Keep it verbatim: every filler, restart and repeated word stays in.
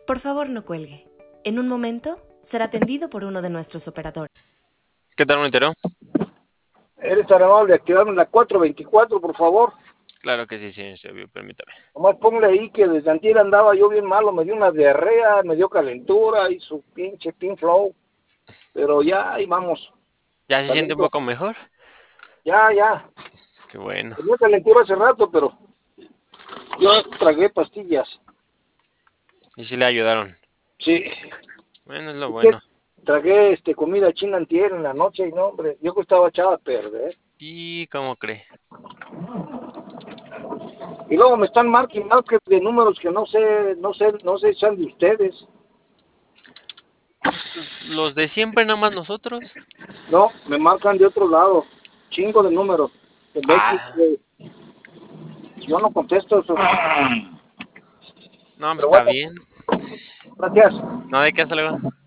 Por favor, no cuelgue. En un momento será atendido por uno de nuestros operadores. ¿Qué tal, monitero? Eres tan amable de activarme la cuatro veinticuatro, por favor. Claro que sí, señor Servio, permítame. Nomás ponle ahí que desde antier andaba yo bien malo, me dio una diarrea, me dio calentura y su pinche pin flow. Pero ya, ahí vamos. ¿Ya se siente un Saliendo. poco mejor? Ya, ya. Qué bueno. Tenía calentura hace rato, pero yo tragué pastillas. ¿Y si le ayudaron? Sí. Bueno, es lo Es que bueno. tragué este, comida china antier en la noche y no, hombre, yo que estaba echado a perder. ¿Y cómo cree? Y luego me están marcando de números que no sé, no sé, no sé si sean de ustedes. ¿Los de siempre, nada más nosotros? No, me marcan de otro lado. Chingo de números. De México. Ah, Yo no contesto eso. no, pues Pero está bueno, bien. gracias. No, ¿de qué? Hasta luego.